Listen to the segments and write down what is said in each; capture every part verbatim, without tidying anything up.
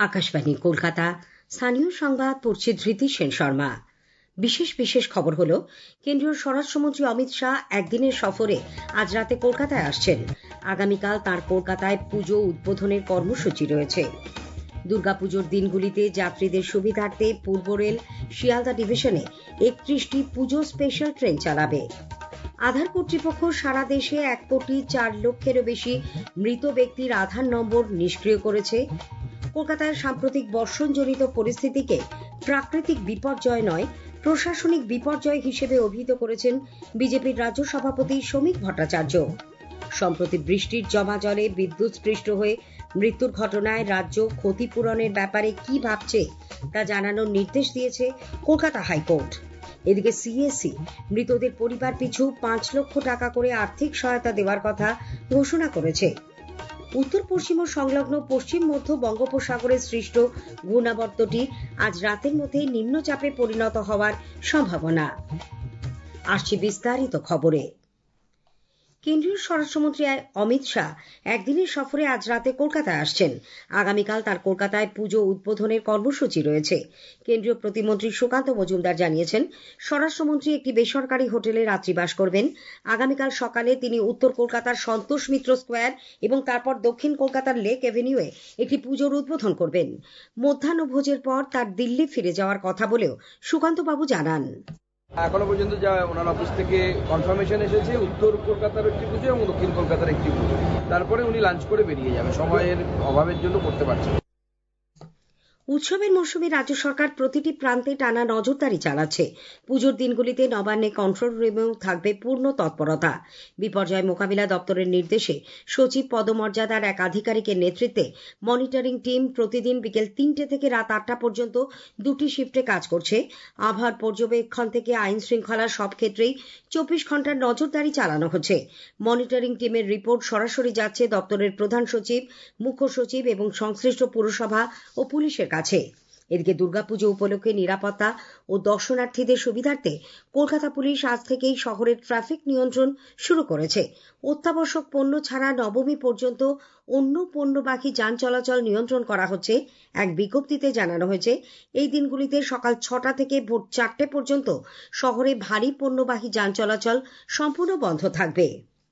আকাশবাণী কলকাতা। স্থানীয় সংবাদ পড়ছে ধৃতি সেন শর্মা। বিশেষ বিশেষ খবর হলো, কেন্দ্রীয় স্বরাষ্ট্রমন্ত্রী অমিত শাহ একদিনের সফরে আজ রাতে কলকাতায় আসছেন। আগামীকাল তাঁর কলকাতায় পুজো উদ্বোধনের কর্মসূচি রয়েছে। দুর্গাপুজোর দিনগুলিতে যাত্রীদের সুবিধার্থে পূর্ব রেল শিয়ালদা ডিভিশনে একত্রিশটি পুজো স্পেশাল ট্রেন চালাবে। আধার কর্তৃপক্ষ সারা দেশে এক কোটি চার লক্ষেরও বেশি মৃত ব্যক্তির আধার নম্বর নিষ্ক্রিয় করেছে। কলকাতায় সাম্প্রতিক বর্ষণজনিত পরিস্থিতিকে প্রাকৃতিক বিপর্যয় নয়, প্রশাসনিক বিপর্যয় হিসেবে অভিহিত করেছেন বিজেপির রাজ্য সভাপতি শ্রমিক ভট্টাচার্য। সম্প্রতি বৃষ্টির জমা জলে বিদ্যুৎস্পৃষ্ট হয়ে মৃত্যুর ঘটনায় রাজ্য ক্ষতিপূরণের ব্যাপারে কি ভাবছে তা জানানোর নির্দেশ দিয়েছে কলকাতা হাইকোর্ট। এদিকে সিএসসি মৃতদের পরিবার পিছু পাঁচ লক্ষ টাকা করে আর্থিক সহায়তা দেওয়ার কথা ঘোষণা করেছে। উত্তর পশ্চিম ও সংলগ্ন পশ্চিম মধ্য বঙ্গোপসাগরে সৃষ্ট ঘূর্ণাবর্তটি আজ রাতের মধ্যে নিম্নচাপে পরিণত হওয়ার সম্ভাবনা। আসছে বিস্তারিত খবরে। কেন্দ্রীয় স্বরাষ্ট্রমন্ত্রী অমিত শাহ একদিনের সফরে আজ রাতে কলকাতায় আসছেন। আগামীকাল তার কলকাতায় পুজো উদ্বোধনের কর্মসূচি রয়েছে। কেন্দ্রীয় প্রতিমন্ত্রী সুকান্ত মজুমদার জানিয়েছেন, স্বরাষ্ট্রমন্ত্রী একটি বেসরকারি হোটেলে রাত্রিবাস করবেন। আগামীকাল সকালে তিনি উত্তর কলকাতার সন্তোষ মিত্র স্কোয়ার এবং তারপর দক্ষিণ কলকাতার লেক এভিনিউয়ে একটি পুজোর উদ্বোধন করবেন। মধ্যাহ্নভোজের পর তার দিল্লি ফিরে যাওয়ার কথা বলেও সুকান্তবাবু জানান। এখনো পর্যন্ত যা ওনার অফিস থেকে কনফার্মেশন এসেছে, উত্তর কলকাতার একটি পুজো এবং দক্ষিণ কলকাতার একটি পুজো, তারপরে উনি লাঞ্চ করে বেরিয়ে যাবে। সময়ের অভাবের জন্য করতে পারছেন। উৎসবের মরশুমে রাজ্য সরকার প্রতিটি প্রান্তে টানা নজরদারি চালাচ্ছে। পুজোর দিনগুলিতে নবান্নে কন্ট্রোল রুমেও থাকবে পূর্ণ তৎপরতা। বিপর্যয় মোকাবিলা দপ্তরের নির্দেশে সচিব পদমর্যাদার এক আধিকারিকের নেতৃত্বে মনিটরিং টিম প্রতিদিন বিকেল তিনটে থেকে রাত আটটা পর্যন্ত দুটি শিফটে কাজ করছে। আবহাওয়ার পর্যবেক্ষণ থেকে আইন শৃঙ্খলার সব ক্ষেত্রেই চব্বিশ ঘন্টার নজরদারি চালানো হচ্ছে। মনিটরিং টিমের রিপোর্ট সরাসরি যাচ্ছে দপ্তরের প্রধান সচিব, মুখ্য সচিব এবং সংশ্লিষ্ট পুরসভা ও পুলিশের কাছে। এদিকে দুর্গাপুজো উপলক্ষে নিরাপত্তা ও দর্শনার্থীদের সুবিধার্থে কলকাতা পুলিশ আজ থেকেই শহরের ট্রাফিক নিয়ন্ত্রণ শুরু করেছে। অত্যাবশ্যক পণ্য ছাড়া নবমী পর্যন্ত অন্য পণ্যবাহী যান চলাচল নিয়ন্ত্রণ করা হচ্ছে। এক বিজ্ঞপ্তিতে জানানো হয়েছে, এই দিনগুলিতে সকাল ছটা থেকে ভোর চারটে পর্যন্ত শহরে ভারী পণ্যবাহী যান চলাচল সম্পূর্ণ বন্ধ থাকবে।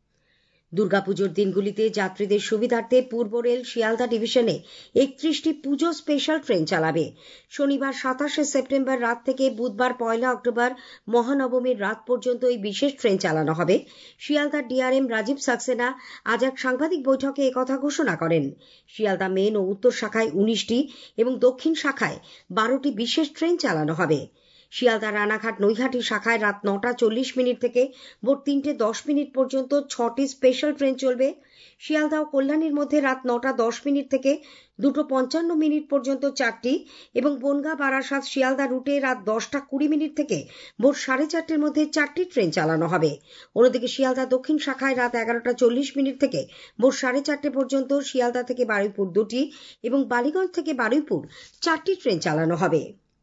দুর্গাপুজোর দিনগুলিতে যাত্রীদের সুবিধার্থে পূর্ব রেল শিয়ালদা ডিভিশনে একত্রিশটি পুজো স্পেশাল ট্রেন চালাবে। শনিবার সাতাশে সেপ্টেম্বর রাত থেকে বুধবার পয়লা অক্টোবর মহানবমীর রাত পর্যন্ত এই বিশেষ ট্রেন চালানো হবে। শিয়ালদার ডিআরএম রাজীব সাক্সেনা আজ এক সাংবাদিক বৈঠকে একথা ঘোষণা করেন। শিয়ালদা মেন ও উত্তর শাখায় উনিশটি এবং দক্ষিণ শাখায় বারোটি বিশেষ ট্রেন চালানো হবে। শিয়ালদা রানাঘাট নৈহাটি শাখায় রাত নটা চল্লিশ মিনিট থেকে ভোর তিনটে দশ মিনিট পর্যন্ত ছটি স্পেশাল ট্রেন চলবে। শিয়ালদা ও কল্যাণীর মধ্যে রাত নটা দশ মিনিট থেকে দুটো পঞ্চান্ন মিনিট পর্যন্ত চারটি এবং বনগাঁ বারাসাত শিয়ালদা রুটে রাত দশটা কুড়ি মিনিট থেকে ভোর সাড়ে চারটের মধ্যে চারটি ট্রেন চালানো হবে। অন্যদিকে শিয়ালদা দক্ষিণ শাখায় রাত এগারোটা চল্লিশ মিনিট থেকে ভোর সাড়ে চারটে পর্যন্ত শিয়ালদা থেকে বারুইপুর দুটি এবং বালিগঞ্জ থেকে বারুইপুর চারটি ট্রেন চালানো হবে।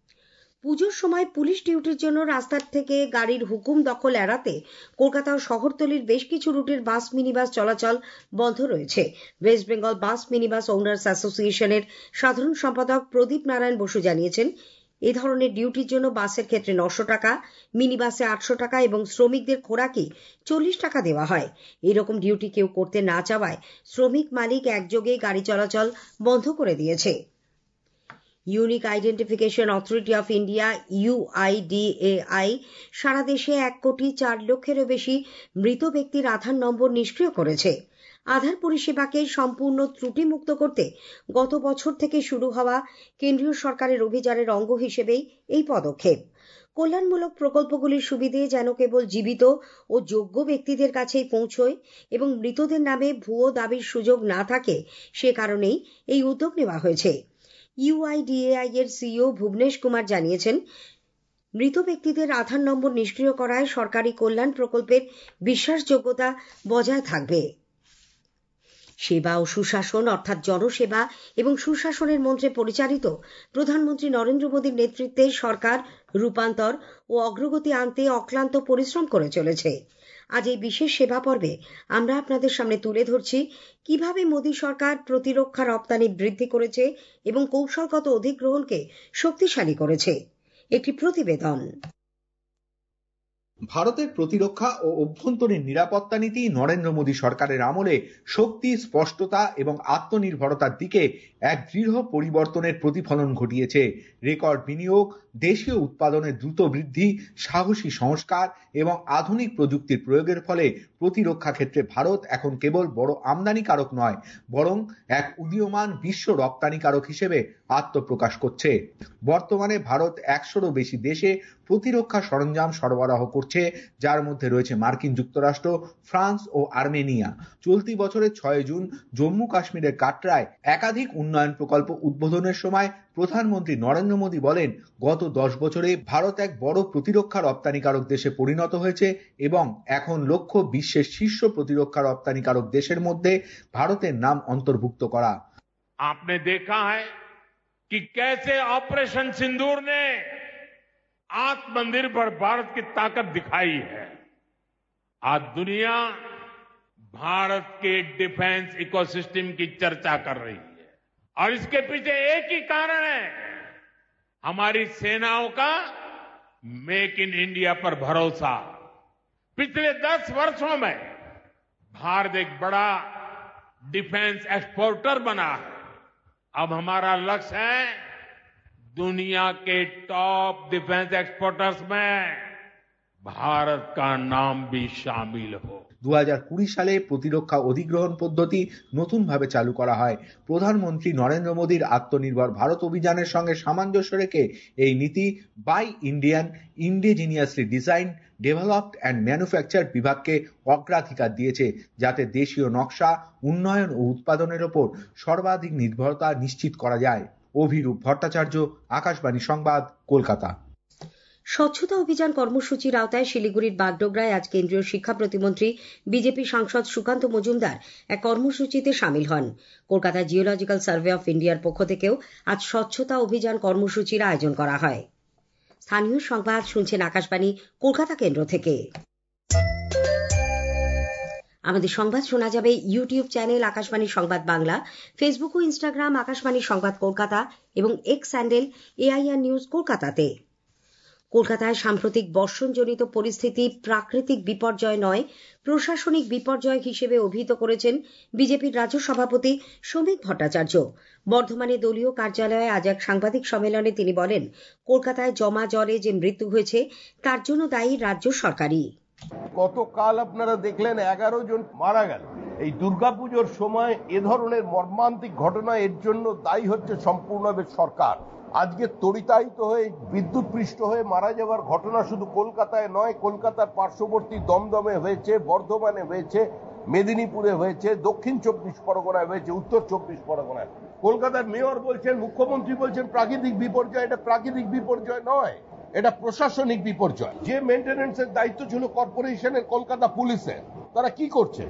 পুজোর সময় পুলিশ ডিউটির জন্য রাস্তার থেকে গাড়ির হুকুম দখল এড়াতে কলকাতা ও শহরতলির বেশ কিছু রুটের বাস মিনিবাস চলাচল বন্ধ রয়েছে। West Bengal bus minibus owners অ্যাসোসিয়েশনের সাধারণ সম্পাদক প্রদীপ নারায়ণ বসু জানিয়েছেন, এ ধরনের ডিউটির জন্য বাসের ক্ষেত্রে নশো টাকা, মিনি বাসে আটশো টাকা এবং শ্রমিকদের খোরাকি চল্লিশ টাকা দেওয়া হয়। এরকম ডিউটি কেউ করতে না চাওয়ায় শ্রমিক মালিক একযোগে গাড়ি চলাচল বন্ধ করে দিয়েছে। Unique identification authority of India UIDAI সারা দেশে এক কোটি চার লক্ষেরও বেশি মৃত ব্যক্তির আধার নম্বর নিষ্ক্রিয় করেছে। আধার পরিষেবাকে সম্পূর্ণ ত্রুটিমুক্ত করতে গত বছর থেকে শুরু হওয়া কেন্দ্রীয় সরকারের অভিযানের অঙ্গ হিসেবেই এই পদক্ষেপ। কল্যাণমূলক প্রকল্পগুলির সুবিধে যেন কেবল জীবিত ও যোগ্য ব্যক্তিদের কাছেই পৌঁছয় এবং মৃতদের নামে ভুয়ো দাবির সুযোগ না থাকে, সে কারণেই এই উদ্যোগ নেওয়া হয়েছে। ইউআইডিএআই এর সিইও ভুবনেশ কুমার জানিয়েছেন, মৃত ব্যক্তিদের আধার নম্বর নিষ্ক্রিয় করায় সরকারি কল্যাণ প্রকল্পের বিশ্বাসযোগ্যতা বজায় থাকবে। সেবা ও সুশাসন অর্থাৎ জনসেবা এবং সুশাসনের মন্ত্রে পরিচালিত প্রধানমন্ত্রী নরেন্দ্র মোদীর নেতৃত্বে সরকার রূপান্তর ও অগ্রগতি আনতে অক্লান্ত পরিশ্রম করে চলেছে। আজ এই বিশেষ সেবা পর্বে আমরা আপনাদের সামনে তুলে ধরছি কিভাবে মোদী সরকার প্রতিরক্ষা রপ্তানি বৃদ্ধি করেছে এবং কৌশলগত অধিগ্রহণকে শক্তিশালী করেছে। একটি প্রতিবেদন। ভারতের প্রতিরক্ষা ও অভ্যন্তরীণ নিরাপত্তা নীতি নরেন্দ্র মোদী সরকারের আমলে শক্তি, স্পষ্টতা এবং আত্মনির্ভরতার দিকে এক দৃঢ় পরিবর্তনের প্রতিফলন ঘটিয়েছে। রেকর্ড বিনিয়োগ, দেশীয় উৎপাদনের দ্রুত বৃদ্ধি, সাহসী সংস্কার এবং আধুনিক প্রযুক্তির প্রয়োগের ফলে প্রতিরক্ষা ক্ষেত্রে ভারত এখন কেবল বড় আমদানিকারক নয়, বরং এক উদীয়মান বিশ্ব রপ্তানিকারক হিসেবে আত্মপ্রকাশ করছে। বর্তমানে ভারত একশোরও বেশি দেশে প্রতিরক্ষা সরঞ্জাম সরবরাহ করছে, যার মধ্যে রয়েছে মার্কিন যুক্তরাষ্ট্র, ফ্রান্স ও আর্মেনিয়া। চলতি বছরের ছয় জুন জম্মু কাশ্মীরের কাটরায় একাধিক উন্নয়ন প্রকল্প উদ্বোধনের সময় প্রধানমন্ত্রী নরেন্দ্র মোদী বলেন, গত দশ বছরে ভারত এক বড় প্রতিরক্ষা রপ্তানিকারক দেশে পরিণত হয়েছে এবং এখন লক্ষ্য বিশ্বের শীর্ষ প্রতিরক্ষা রপ্তানিকারক দেশের মধ্যে ভারতের নাম অন্তর্ভুক্ত করা। आपने देखा है कि कैसे ऑपरेशन सिंदूर ने आत्मनिर्भर भारत की ताकत दिखाई है। आज दुनिया भारत के डिफेंस इकोसिस्टम की चर्चा कर रही है और इसके पीछे एक ही कारण है, हमारी सेनाओं का मेक इन इंडिया पर भरोसा। पिछले दस वर्षों में भारत एक बड़ा डिफेंस एक्सपोर्टर बना है। अब हमारा लक्ष्य है दुनिया के टॉप डिफेंस एक्सपोर्टर्स में भारत का नाम भी शामिल हो। দু হাজার কুড়ি সালে প্রতিরক্ষা অধিগ্রহণ পদ্ধতি নতুনভাবে চালু করা হয়। প্রধানমন্ত্রী নরেন্দ্র মোদীর আত্মনির্ভর ভারত অভিযানের সঙ্গে সামঞ্জস্য রেখে এই নীতি buy Indian, indigenously design, developed and manufacture বিভাগকে অগ্রাধিকার দিয়েছে, যাতে দেশীয় নকশা, উন্নয়ন ও উৎপাদনের ওপর সর্বাধিক নির্ভরতা নিশ্চিত করা যায়। অভিরূপ ভট্টাচার্য, আকাশবাণী সংবাদ, কলকাতা। স্বচ্ছতা অভিযান কর্মসূচির আওতায় শিলিগুড়ির বাগডোগরায় আজ কেন্দ্রীয় শিক্ষা প্রতিমন্ত্রী বিজেপি সাংসদ সুকান্ত মজুমদার এক কর্মসূচিতে সামিল হন। কলকাতায় জিওলজিক্যাল সার্ভে অফ ইন্ডিয়ার পক্ষ থেকেও আজ স্বচ্ছতা অভিযান কর্মসূচির আয়োজন করা হয়। স্থানীয় সংবাদ শুনছেন আকাশবাণী কলকাতা কেন্দ্র থেকে। আমাদের সংবাদ শোনা যাবে ইউটিউব চ্যানেল আকাশবাণী সংবাদ বাংলা, ফেসবুক ও ইনস্টাগ্রাম আকাশবাণী সংবাদ কলকাতা এবং এক্স হ্যান্ডেল এআইআর নিউজ কলকাতাতে। কলকাতায় সাম্প্রতিক বর্ষণজনিত পরিস্থিতি প্রাকৃতিক বিপর্যয় নয়, প্রশাসনিক বিপর্যয় হিসেবে অভিহিত করেছেন বিজেপির রাজ্য সভাপতি শ্রমিক ভট্টাচার্য। বর্ধমানে দলীয় কার্যালয়ে আজ এক সাংবাদিক সম্মেলনে তিনি বলেন, কলকাতায় জমা জলে যে মৃত্যু হয়েছে তার জন্য দায়ী রাজ্য সরকারই। গতকাল আপনারা দেখলেন এগারো জন মারা গেল। এই দুর্গাপুজোর সময় এ ধরনের মর্মান্তিক ঘটনা, এর জন্য দায়ী হচ্ছে সম্পূর্ণভাবে সরকার। আজকে তড়িতায়িত হয়ে বিদ্যুৎ পৃষ্ঠ হয়ে মারা যাওয়ার ঘটনা শুধু কলকাতায় নয়, কলকাতার পার্শ্ববর্তী দমদমে হয়েছে, বর্ধমানে হয়েছে, মেদিনীপুরে হয়েছে, দক্ষিণ চব্বিশ পরগনায় হয়েছে, উত্তর চব্বিশ পরগনায়। কলকাতার মেয়র বলছেন, মুখ্যমন্ত্রী বলছেন প্রাকৃতিক বিপর্যয়। এটা প্রাকৃতিক বিপর্যয় নয়, এটা প্রশাসনিক বিপর্যয়। যে মেইনটেনেন্সের দায়িত্ব ছিল কর্পোরেশনের, কলকাতা পুলিশের, তারা কি করছে?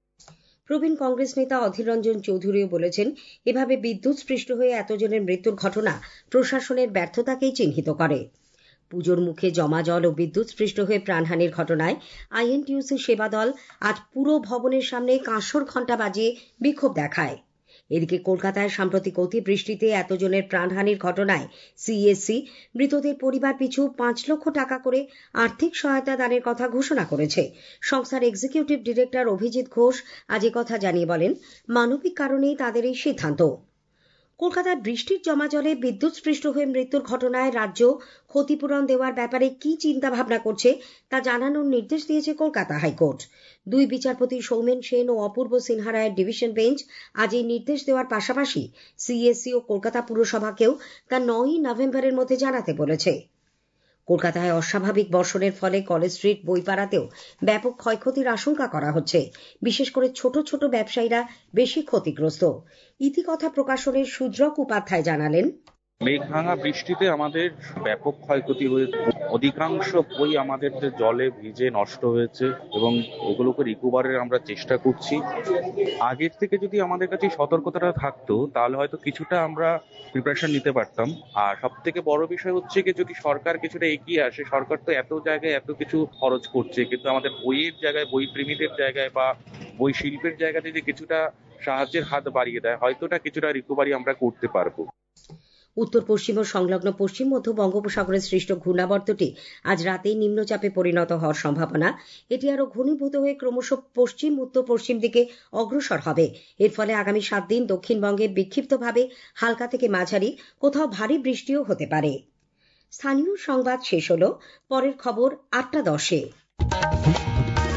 প্রবীণ কংগ্রেস নেতা অধীর রঞ্জন চৌধুরীও বলেছেন, এভাবে বিদ্যুৎস্পৃষ্ট হয়ে এতজনের মৃত্যুর ঘটনা প্রশাসনের ব্যর্থতাকেই চিহ্নিত করে। পুজোর মুখে জমা জল ও বিদ্যুৎস্পৃষ্ট হয়ে প্রাণহানির ঘটনায় আইএনটিইউসি সেবা দল আজ পুরো ভবনের সামনে কাঁসর ঘণ্টা বাজিয়ে বিক্ষোভ দেখায়। এদিকে কলকাতায় সাম্প্রতিক অতিবৃষ্টিতে এতজনের প্রাণহানির ঘটনায় সিইএসসি মৃতদের পরিবার পিছু পাঁচ লক্ষ টাকা করে আর্থিক সহায়তা দানের কথা ঘোষণা করেছে। সংস্থার এক্সিকিউটিভ ডিরেক্টর অভিজিৎ ঘোষ আজ একথা জানিয়ে বলেন, মানবিক কারণেই তাদের এই সিদ্ধান্ত। কলকাতায় বৃষ্টির জমা জলে বিদ্যুৎস্পৃষ্ট হয়ে মৃত্যুর ঘটনায় রাজ্য ক্ষতিপূরণ দেওয়ার ব্যাপারে কি চিন্তা ভাবনা করছে তা জানানোর নির্দেশ দিয়েছে কলকাতা হাইকোর্ট। দুই বিচারপতি সৌমেন সেন ও অপূর্ব সিনহা রায়ের ডিভিশন বেঞ্চ আজ এই নির্দেশ দেওয়ার পাশাপাশি সিইএসসি ও কলকাতা পুরসভাকেও তা নয়ই নভেম্বরের মধ্যে জানাতে বলেছে। কলকাতায় অস্বাভাবিক বর্ষণের ফলে কলেজ স্ট্রিট, বইপাড়াতেও ব্যাপক ক্ষয়ক্ষতির আশঙ্কা করা হচ্ছে। বিশেষ করে ছোট ছোট ব্যবসায়ীরা বেশি ক্ষতিগ্রস্ত। ইতিকথা প্রকাশনের সুদ্রক উপাধ্যায় জানালেন, মেঘভাঙা বৃষ্টিতে আমাদের ব্যাপক ক্ষয়ক্ষতি হয়েছে। অধিকাংশ বই আমাদের জলে ভিজে নষ্ট হয়েছে এবং এগুলোকে রিকভারের আমরা চেষ্টা করছি। আগের থেকে যদি আমাদের কাছে সতর্কতাটা থাকতো তাহলে হয়তো কিছুটা আমরা প্রিপারেশন নিতে পারতাম। আর সব থেকে বড় বিষয় হচ্ছে কি, যদি সরকার কিছুটা এগিয়ে আসে, সরকার তো এত জায়গায় এত কিছু খরচ করছে, কিন্তু আমাদের বইয়ের জায়গায়, বই প্রেমীদের জায়গায় বা বই শিল্পের জায়গায় যদি কিছুটা সাহায্যের হাত বাড়িয়ে দেয়, হয়তোটা কিছুটা রিকভারি আমরা করতে পারবো। উত্তর পশ্চিম ও সংলগ্ন পশ্চিম মধ্য বঙ্গোপসাগরে সৃষ্ট ঘূর্ণাবর্তটি আজ রাতেই নিম্নচাপে পরিণত হওয়ার সম্ভাবনা। এটি আরও ঘনীভূত হয়ে ক্রমশ পশ্চিম উত্তর পশ্চিম দিকে অগ্রসর হবে। এর ফলে আগামী সাত দিন দক্ষিণবঙ্গে বিক্ষিপ্তভাবে হালকা থেকে মাঝারি, কোথাও ভারী বৃষ্টিও হতে পারে। স্থানীয় সংবাদ শেষ হলো। পরের খবর আটটা দশে।